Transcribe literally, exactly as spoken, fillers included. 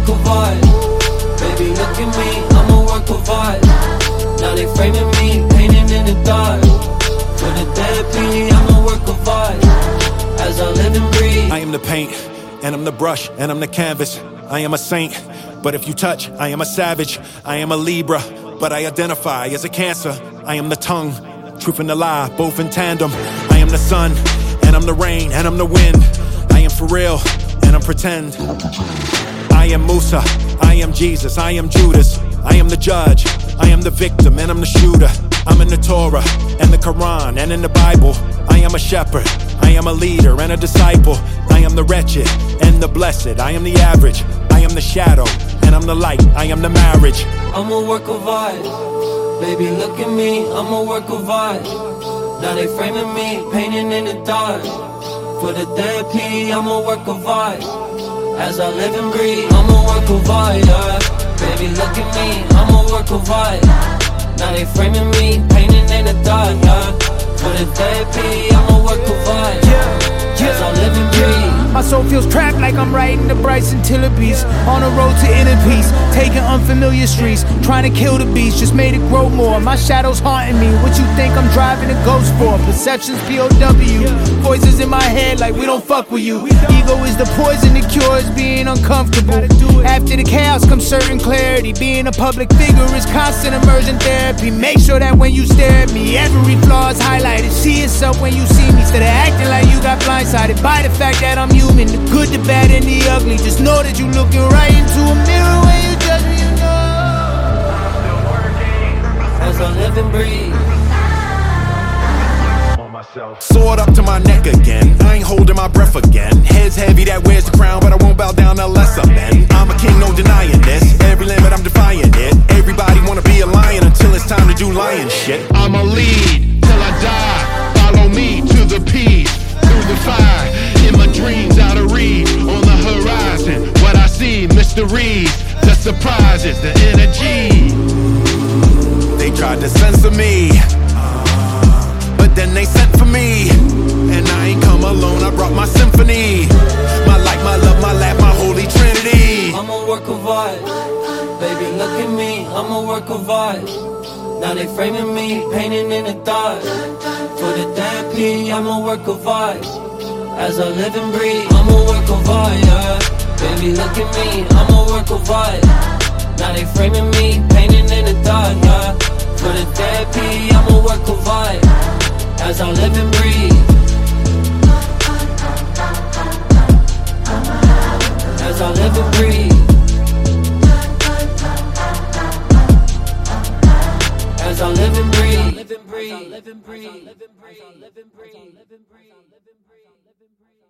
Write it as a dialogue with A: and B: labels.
A: work of art. Baby, look at me, I'm a work of art. Now they framing me, painting in the dark. For the therapy, I'm a work of art. As I live and breathe,
B: I am the paint, and I'm the brush, and I'm the canvas. I am a saint, but if you touch, I am a savage. I am a Libra, but I identify as a Cancer. I am the tongue, truth and the lie, both in tandem. I am the sun, and I'm the rain, and I'm the wind. I am for real, and I'm pretend. I am Musa, I am Jesus, I am Judas. I am the judge, I am the victim, and I'm the shooter. I'm in the Torah, and the Quran, and in the Bible. I am a shepherd, I am a leader, and a disciple. I am the wretched, and the blessed. I am the average, I am the shadow, and I'm the light. I am the marriage.
A: I'm a work of art. Baby, look at me, I'm a work of art. Now they framing me, painting in the dark. For the therapy, I'm a work of art. As I live and breathe, I'm a work of art, yeah. Baby, look at me, I'm a work of art. Now they framing me, painting in the dark, yeah. For the therapy, I'm a work of art, yeah. As I live and breathe.
C: My soul feels trapped like I'm riding the Bryson Tiller beast. On the road to inner peace, taking unfamiliar streets, trying to kill the beast, just made it grow more. My shadow's haunting me, what you think I'm driving a ghost for? Perceptions P O W, voices in my head like we don't fuck with you. Ego is the poison, the cure is being uncomfortable. After the chaos comes certain clarity. Being a public figure is constant immersion therapy. Make sure that when you stare at me, every flaw is highlighted. See yourself when you see me, instead of acting like you got blindsided by the fact that I'm human. The good, the bad, and the ugly. Just know that you're looking right into a mirror when you judge me, you know.
A: As I live and breathe.
B: Sword up to my neck again, I ain't holding my breath again. Head's heavy, that wears the crown, but I won't bow down to lesser men. I'm a king, no denying this. Every limit, I'm defying it. Everybody wanna be a lion until it's time to do lion shit.
D: I'ma lead till I die. Follow me to the peace, through the fire. In my dreams, out of reach, on the horizon. What I see, mysteries, the surprises, the energy.
B: They tried to censor me, but then they sent for me. And I ain't come alone, I brought my symphony. My light, my love, my laugh, my holy trinity.
A: I'm a work of art. Baby, look at me, I'm a work of art. Now they framing me, painting in the dark. For the therapy, I'm a work of art. As I live and breathe, I'm a work of art, yeah. Baby, look at me, I'm a work of art. Now they framing me, painting in the dark, yeah. For the therapy, I'm a work of art. As I live and breathe. As I live and breathe. As I live and breathe. Live and breathe. Live and breathe. Live and breathe. Live and breathe. Live and breathe.